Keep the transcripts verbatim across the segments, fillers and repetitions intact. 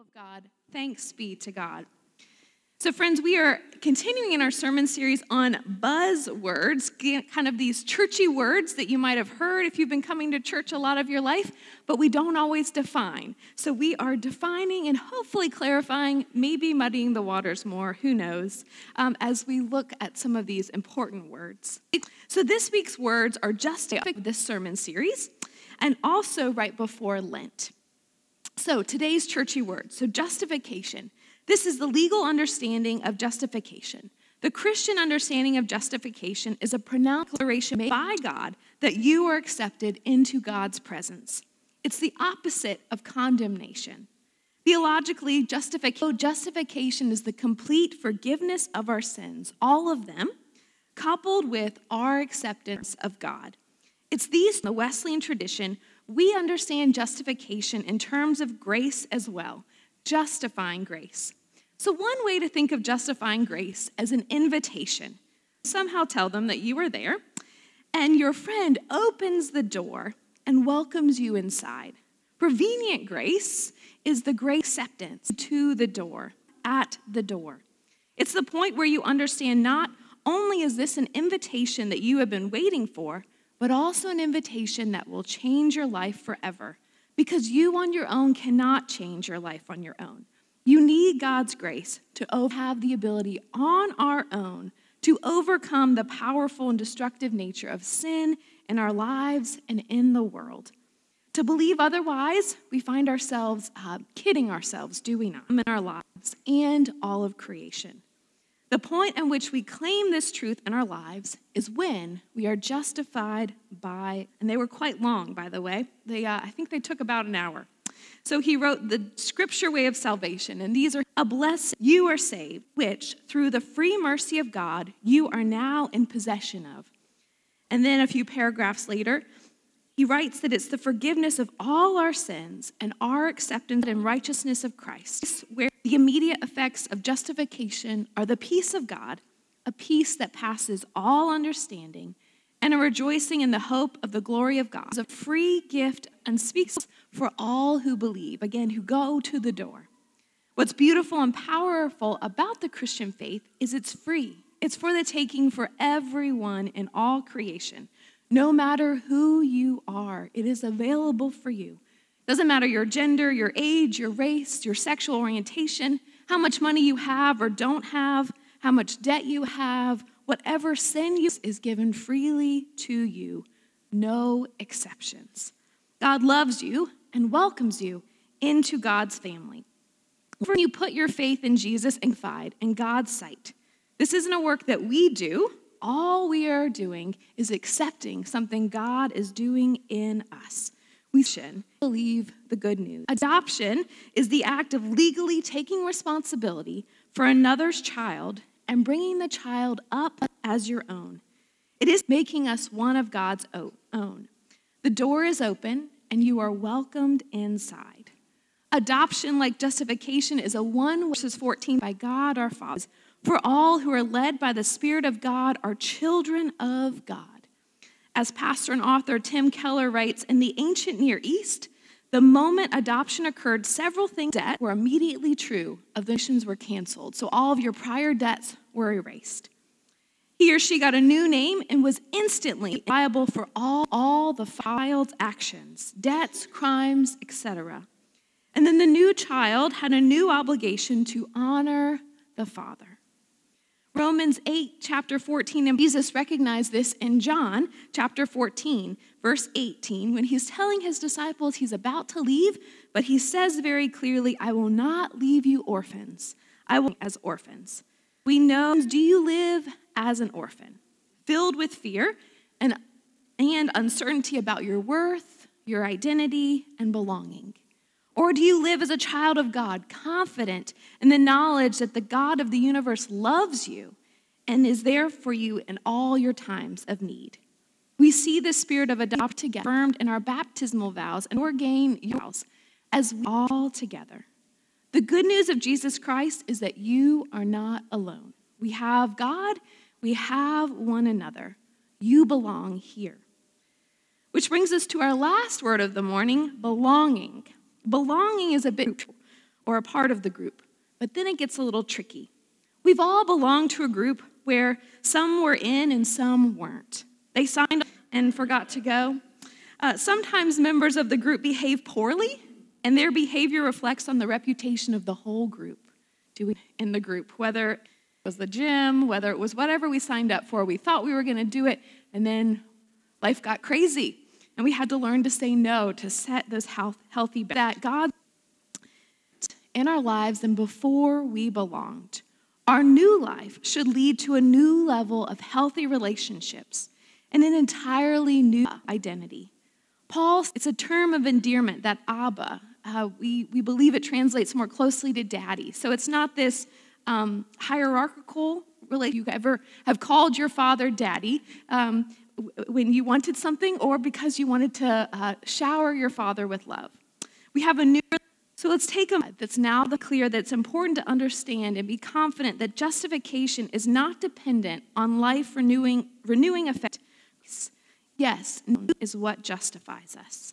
of God. Thanks be to God. So friends, we are continuing in our sermon series on buzzwords, kind of these churchy words that you might have heard if you've been coming to church a lot of your life, but we don't always define. So we are defining and hopefully clarifying, maybe muddying the waters more, who knows, um, as we look at some of these important words. So this week's words are just this sermon series and also right before Lent. So today's churchy word, so justification. This is the legal understanding of justification. The Christian understanding of justification is a pronounced declaration made by God that you are accepted into God's presence. It's the opposite of condemnation. Theologically, justification is the complete forgiveness of our sins, all of them, coupled with our acceptance of God. It's these, in the Wesleyan tradition, we understand justification in terms of grace as well, justifying grace. So one way to think of justifying grace as an invitation. Somehow tell them that you are there, and your friend opens the door and welcomes you inside. Prevenient grace is the grace acceptance to the door, at the door. It's the point where you understand not only is this an invitation that you have been waiting for, but also an invitation that will change your life forever. Because you on your own cannot change your life on your own. You need God's grace to have the ability on our own to overcome the powerful and destructive nature of sin in our lives and in the world. To believe otherwise, we find ourselves uh, kidding ourselves, do we not, in our lives and all of creation. The point in which we claim this truth in our lives is when we are justified by, and they were quite long, by the way. They, uh, I think they took about an hour. So he wrote the scripture way of salvation, and these are a blessing you are saved, which through the free mercy of God, you are now in possession of. And then a few paragraphs later, he writes that it's the forgiveness of all our sins and our acceptance and righteousness of Christ, where the immediate effects of justification are the peace of God, a peace that passes all understanding, and a rejoicing in the hope of the glory of God. It's a free gift and speaks for all who believe, again, who go to the door. What's beautiful and powerful about the Christian faith is it's free. It's for the taking for everyone in all creation. No matter who you are, it is available for you. Doesn't matter your gender, your age, your race, your sexual orientation, how much money you have or don't have, how much debt you have, whatever sin you is given freely to you, no exceptions. God loves you and welcomes you into God's family. When you put your faith in Jesus and find in God's sight, this isn't a work that we do. All we are doing is accepting something God is doing in us. We should believe the good news. Adoption is the act of legally taking responsibility for another's child and bringing the child up as your own. It is making us one of God's own. The door is open and you are welcomed inside. Adoption, like justification, is a one verses fourteen by God our Father. For all who are led by the Spirit of God are children of God. As pastor and author Tim Keller writes, in the ancient Near East, the moment adoption occurred, several things that were immediately true of the nations were canceled. So all of your prior debts were erased. He or she got a new name and was instantly liable for all, all the child's actions, debts, crimes, et cetera. And then the new child had a new obligation to honor the father. Romans eight, chapter fourteen, and Jesus recognized this in John, chapter fourteen, verse eighteen, when he's telling his disciples he's about to leave, but he says very clearly, I will not leave you orphans. I will as orphans. We know, do you live as an orphan, filled with fear and, and uncertainty about your worth, your identity, and belonging? Or do you live as a child of God, confident in the knowledge that the God of the universe loves you and is there for you in all your times of need? We see the spirit of adoption together, affirmed in our baptismal vows and ordained vows as we all together. The good news of Jesus Christ is that you are not alone. We have God, we have one another. You belong here. Which brings us to our last word of the morning, belonging. Belonging is a bit or a part of the group. But then it gets a little tricky. We've all belonged to a group where some were in and some weren't. They signed up and forgot to go. Uh, sometimes members of the group behave poorly, and their behavior reflects on the reputation of the whole group. Do we in the group, whether it was the gym, whether it was whatever we signed up for, we thought we were going to do it, and then life got crazy, and we had to learn to say no, to set those health, healthy boundaries that God in our lives than before we belonged. Our new life should lead to a new level of healthy relationships and an entirely new identity. Paul, it's a term of endearment, that Abba. Uh, we, we believe it translates more closely to daddy. So it's not this um, hierarchical relationship. You ever have called your father daddy um, when you wanted something or because you wanted to uh, shower your father with love. We have a new, so let's take a that's now the clear that it's important to understand and be confident that justification is not dependent on life renewing, renewing effect. Yes, is what justifies us.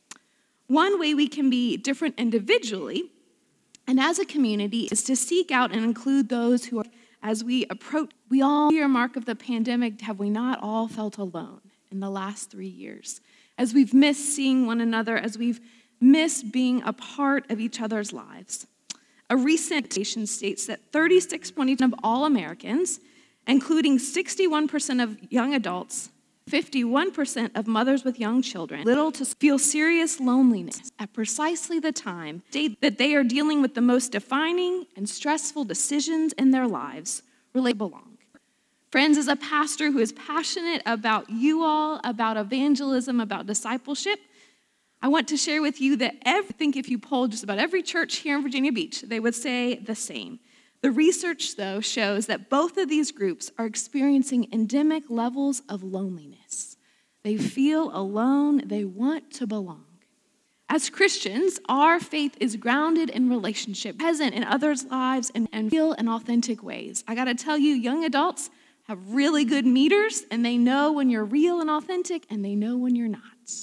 One way we can be different individually and as a community is to seek out and include those who are, as we approach, we all, year mark of the pandemic, have we not all felt alone in the last three years? As we've missed seeing one another, as we've missed being a part of each other's lives. A recent study states that thirty-six point eight percent of all Americans, including sixty-one percent of young adults, fifty-one percent of mothers with young children, little to feel serious loneliness at precisely the time that they are dealing with the most defining and stressful decisions in their lives related to belong. Friends, as a pastor who is passionate about you all, about evangelism, about discipleship, I want to share with you that every, I think if you polled just about every church here in Virginia Beach, they would say the same. The research, though, shows that both of these groups are experiencing endemic levels of loneliness. They feel alone. They want to belong. As Christians, our faith is grounded in relationship, present in others' lives, and, and real and authentic ways. I got to tell you, young adults have really good meters, and they know when you're real and authentic, and they know when you're not.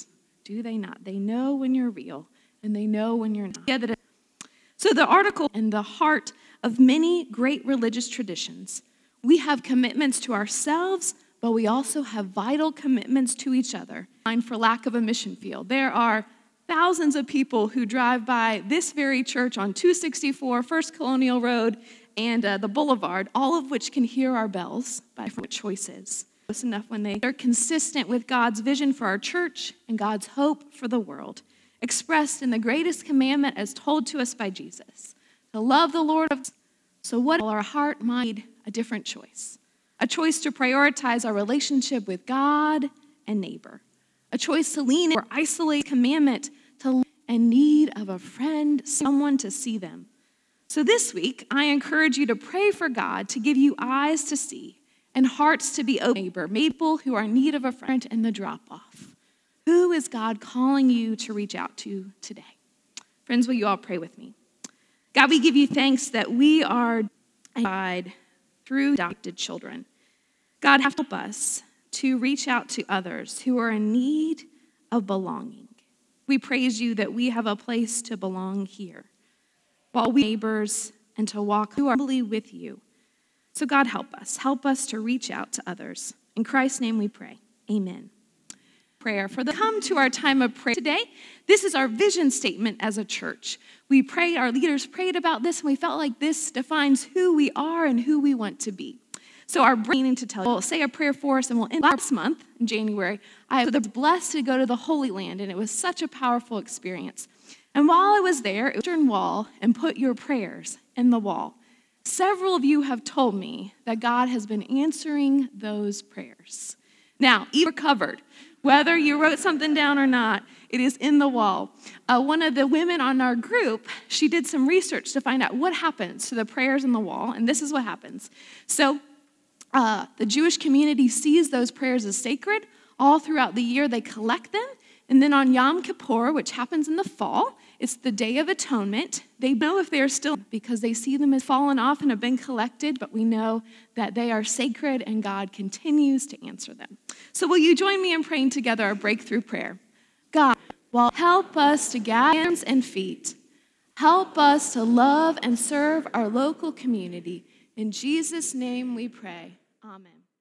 Do they not? They know when you're real, and they know when you're not. So the article, in the heart of many great religious traditions, we have commitments to ourselves, but we also have vital commitments to each other. For lack of a mission field, there are thousands of people who drive by this very church on two sixty-four, First Colonial Road, and uh, the Boulevard, all of which can hear our bells by different choices. Close enough when they are consistent with God's vision for our church and God's hope for the world, expressed in the greatest commandment as told to us by Jesus, to love the Lord of. So what will our heart, mind, a different choice? A choice to prioritize our relationship with God and neighbor. A choice to lean in or isolate commandment to and need of a friend, someone to see them. So this week, I encourage you to pray for God to give you eyes to see and hearts to be open to neighbor, people who are in need of a friend in the drop-off. Who is God calling you to reach out to today? Friends, will you all pray with me? God, we give you thanks that we are guided through adopted children. God, help us to reach out to others who are in need of belonging. We praise you that we have a place to belong here, while we neighbors and to walk humbly with you. So God, help us. Help us to reach out to others. In Christ's name we pray. Amen. Prayer. For the come to our time of prayer today, this is our vision statement as a church. We prayed, our leaders prayed about this, and we felt like this defines who we are and who we want to be. So our brain to tell you, we'll say a prayer for us, and we'll end last month in January. I was blessed to go to the Holy Land, and it was such a powerful experience. And while I was there, it was Western Wall and put your prayers in the wall. Several of you have told me that God has been answering those prayers. Now, you're covered. Whether you wrote something down or not, it is in the wall. Uh, one of the women on our group, she did some research to find out what happens to the prayers in the wall, and this is what happens. So uh, the Jewish community sees those prayers as sacred. All throughout the year, they collect them, and then on Yom Kippur, which happens in the fall, it's the Day of Atonement. They know if they are still, because they see them as fallen off and have been collected, but we know that they are sacred and God continues to answer them. So will you join me in praying together our breakthrough prayer? God, well, help us to gather hands and feet. Help us to love and serve our local community. In Jesus' name we pray. Amen.